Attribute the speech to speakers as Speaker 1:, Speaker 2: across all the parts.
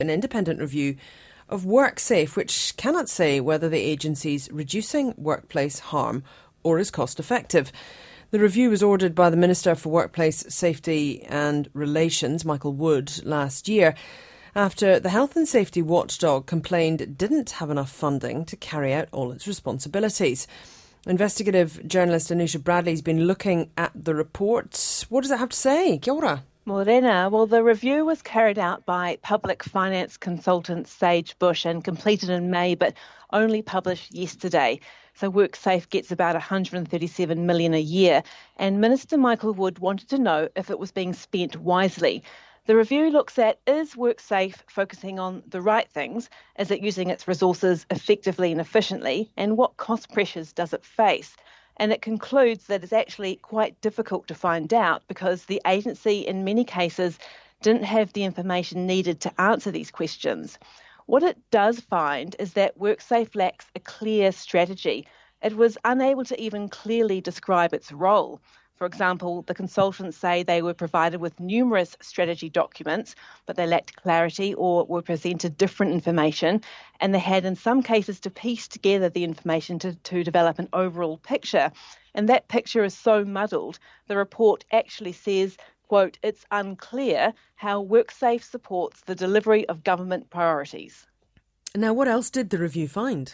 Speaker 1: an independent review of WorkSafe, which cannot say whether the agency's reducing workplace harm or is cost effective. The review was ordered by the Minister for Workplace Safety and Relations, Michael Wood, last year, after the health and safety watchdog complained it didn't have enough funding to carry out all its responsibilities. Investigative journalist Anusha Bradley's been looking at the report. What does it have to say? Kia ora.
Speaker 2: Morena. Well, the review was carried out by public finance consultant Sage Bush and completed in May, but only published yesterday. So WorkSafe gets about $137 million a year, and Minister Michael Wood wanted to know if it was being spent wisely. The review looks at, is WorkSafe focusing on the right things? Is it using its resources effectively and efficiently? And what cost pressures does it face? And it concludes that it's actually quite difficult to find out because the agency in many cases didn't have the information needed to answer these questions. What it does find is that WorkSafe lacks a clear strategy. It was unable to even clearly describe its role. For example, the consultants say they were provided with numerous strategy documents, but they lacked clarity or were presented different information, and they had in some cases to piece together the information to develop an overall picture. And that picture is so muddled, the report actually says, quote, it's unclear how WorkSafe supports the delivery of government priorities.
Speaker 1: Now, what else did the review find?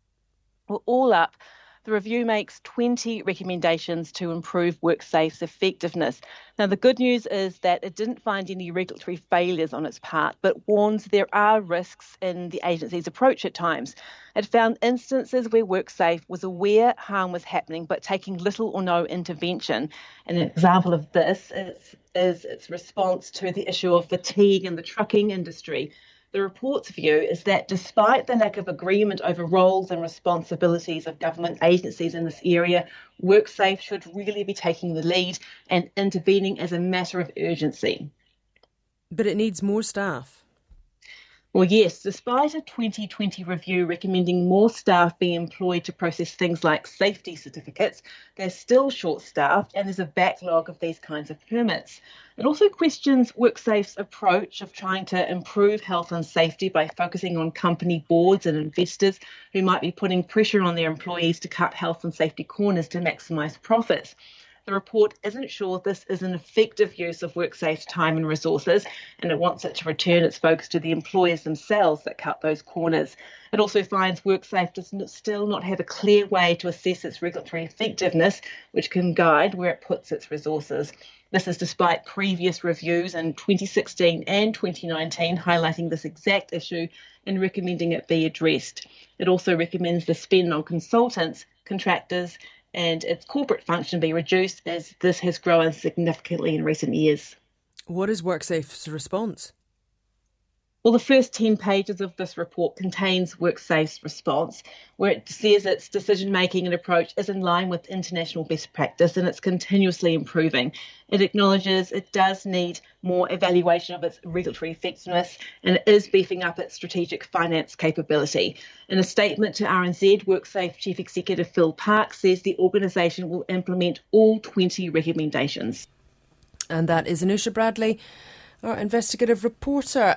Speaker 2: Well, all up, the review makes 20 recommendations to improve WorkSafe's effectiveness. Now, the good news is that it didn't find any regulatory failures on its part, but warns there are risks in the agency's approach at times. It found instances where WorkSafe was aware harm was happening, but taking little or no intervention. An example of this is its response to the issue of fatigue in the trucking industry. The report's view is that despite the lack of agreement over roles and responsibilities of government agencies in this area, WorkSafe should really be taking the lead and intervening as a matter of urgency.
Speaker 1: But it needs more staff.
Speaker 2: Well, yes, despite a 2020 review recommending more staff be employed to process things like safety certificates, they're still short-staffed and there's a backlog of these kinds of permits. It also questions WorkSafe's approach of trying to improve health and safety by focusing on company boards and investors who might be putting pressure on their employees to cut health and safety corners to maximise profits. The report isn't sure this is an effective use of WorkSafe's time and resources, and it wants it to return its focus to the employers themselves that cut those corners. It also finds WorkSafe does still not have a clear way to assess its regulatory effectiveness, which can guide where it puts its resources. This is despite previous reviews in 2016 and 2019 highlighting this exact issue and recommending it be addressed. It also recommends the spend on consultants, contractors, and its corporate function be reduced as this has grown significantly in recent years.
Speaker 1: What is WorkSafe's response?
Speaker 2: Well, the first 10 pages of this report contains WorkSafe's response, where it says its decision-making and approach is in line with international best practice and it's continuously improving. It acknowledges it does need more evaluation of its regulatory effectiveness and it is beefing up its strategic finance capability. In a statement to RNZ, WorkSafe Chief Executive Phil Park says the organisation will implement all 20 recommendations.
Speaker 1: And that is Anusha Bradley, our investigative reporter.